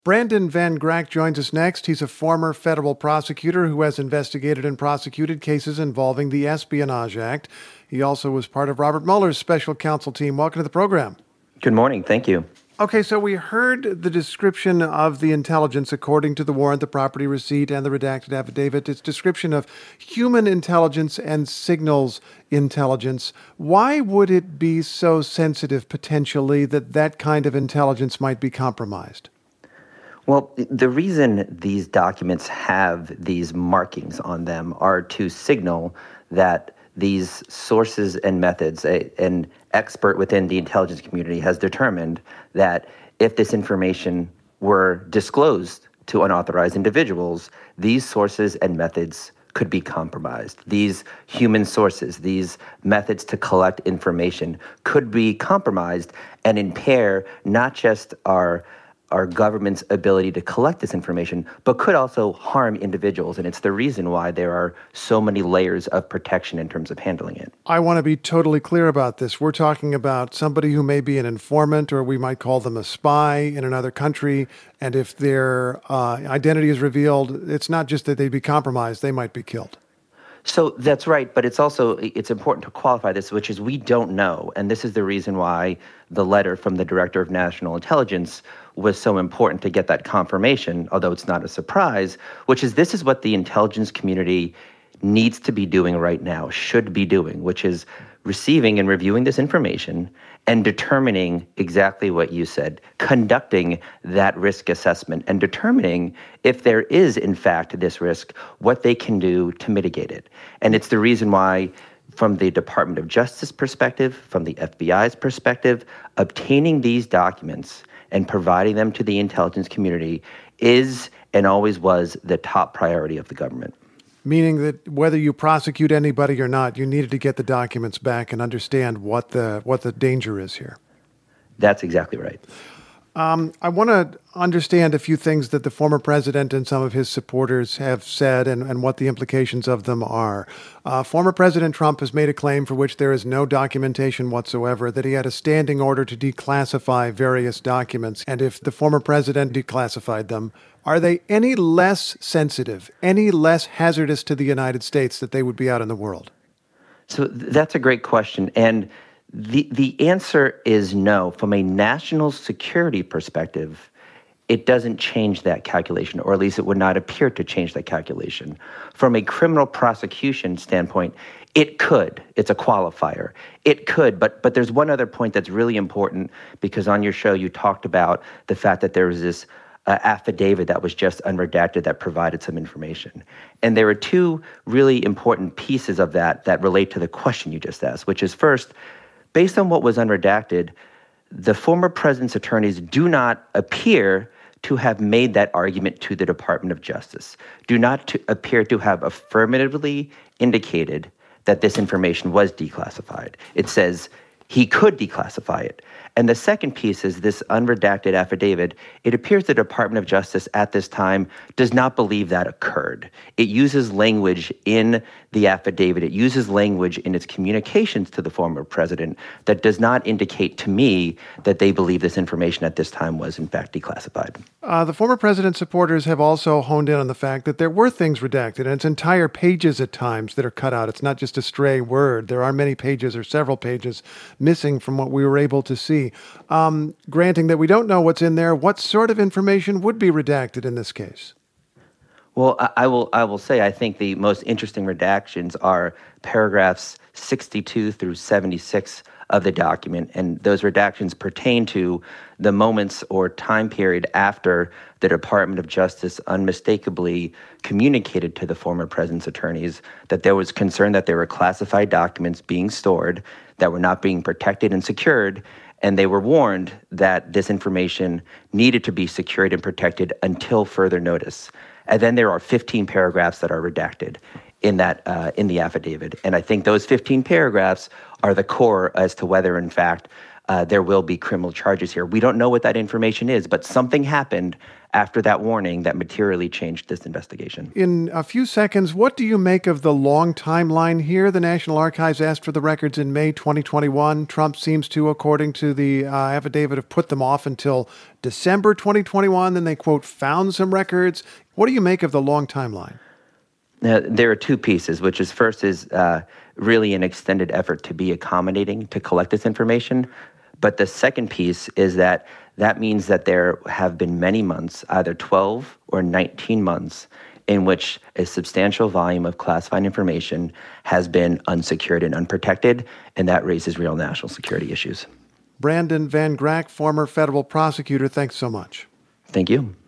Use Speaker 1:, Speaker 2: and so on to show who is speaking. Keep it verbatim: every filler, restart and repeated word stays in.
Speaker 1: Brandon Van Grack joins us next. He's a former federal prosecutor who has investigated and prosecuted cases involving the Espionage Act. He also was part of Robert Mueller's special counsel team. Welcome to the program.
Speaker 2: Good morning. Thank you.
Speaker 1: Okay, so we heard the description of the intelligence according to the warrant, the property receipt, and the redacted affidavit. It's description of human intelligence and signals intelligence. Why would it be so sensitive, potentially, that that kind of intelligence might be compromised?
Speaker 2: Well, the reason these documents have these markings on them are to signal that these sources and methods, a, an expert within the intelligence community has determined that if this information were disclosed to unauthorized individuals, these sources and methods could be compromised. These human sources, these methods to collect information could be compromised and impair not just our our government's ability to collect this information, but could also harm individuals. And it's the reason why there are so many layers of protection in terms of handling it.
Speaker 1: I want to be totally clear about this. We're talking about somebody who may be an informant, or we might call them a spy in another country. And if their uh, identity is revealed, it's not just that they'd be compromised, they might be killed.
Speaker 2: So that's right, but it's also, it's important to qualify this, which is we don't know. And this is the reason why the letter from the Director of National Intelligence was so important to get that confirmation, although it's not a surprise, which is this is what the intelligence community needs to be doing right now, should be doing, which is receiving and reviewing this information and determining exactly what you said, conducting that risk assessment and determining if there is, in fact, this risk, what they can do to mitigate it. And it's the reason why, from the Department of Justice perspective, from the F B I's perspective, obtaining these documents and providing them to the intelligence community is and always was the top priority of the government.
Speaker 1: Meaning that whether you prosecute anybody or not, you needed to get the documents back and understand what the what the danger is here.
Speaker 2: That's exactly right.
Speaker 1: Um, I want to understand a few things that the former president and some of his supporters have said and, and what the implications of them are. Uh, former President Trump has made a claim for which there is no documentation whatsoever, that he had a standing order to declassify various documents. And if the former president declassified them, are they any less sensitive, any less hazardous to the United States that they would be out in the world?
Speaker 2: So th- that's a great question. And the the answer is no. From a national security perspective, it doesn't change that calculation, or at least it would not appear to change that calculation. From a criminal prosecution standpoint, it could. It's a qualifier. It could, but but there's one other point that's really important, because on your show you talked about the fact that there was this Uh, affidavit that was just unredacted that provided some information. And there are two really important pieces of that that relate to the question you just asked, which is first, based on what was unredacted, the former president's attorneys do not appear to have made that argument to the Department of Justice, do not to appear to have affirmatively indicated that this information was declassified. It says he could declassify it. And the second piece is this unredacted affidavit. It appears the Department of Justice at this time does not believe that occurred. It uses language in the affidavit, it uses language in its communications to the former president that does not indicate to me that they believe this information at this time was in fact declassified.
Speaker 1: Uh, the former president's supporters have also honed in on the fact that there were things redacted, and it's entire pages at times that are cut out. It's not just a stray word. There are many pages or several pages missing from what we were able to see. Um, granting that we don't know what's in there, what sort of information would be redacted in this case?
Speaker 2: Well, I, I will I will say I think the most interesting redactions are paragraphs sixty-two through seventy-six of the document, and those redactions pertain to the moments or time period after the Department of Justice unmistakably communicated to the former president's attorneys that there was concern that there were classified documents being stored that were not being protected and secured, and they were warned that this information needed to be secured and protected until further notice. And then there are fifteen paragraphs that are redacted in that uh, in the affidavit. And I think those fifteen paragraphs are the core as to whether, in fact, uh, there will be criminal charges here. We don't know what that information is, but something happened after that warning that materially changed this investigation.
Speaker 1: In a few seconds, what do you make of the long timeline here? The National Archives asked for the records in May twenty twenty-one. Trump seems to, according to the uh, affidavit, have put them off until December twenty twenty-one. Then they, quote, found some records. What do you make of the long timeline?
Speaker 2: Now, there are two pieces, which is first is uh, really an extended effort to be accommodating to collect this information. But the second piece is that that means that there have been many months, either twelve or nineteen months, in which a substantial volume of classified information has been unsecured and unprotected, and that raises real national security issues.
Speaker 1: Brandon Van Grack, former federal prosecutor, thanks so much.
Speaker 2: Thank you.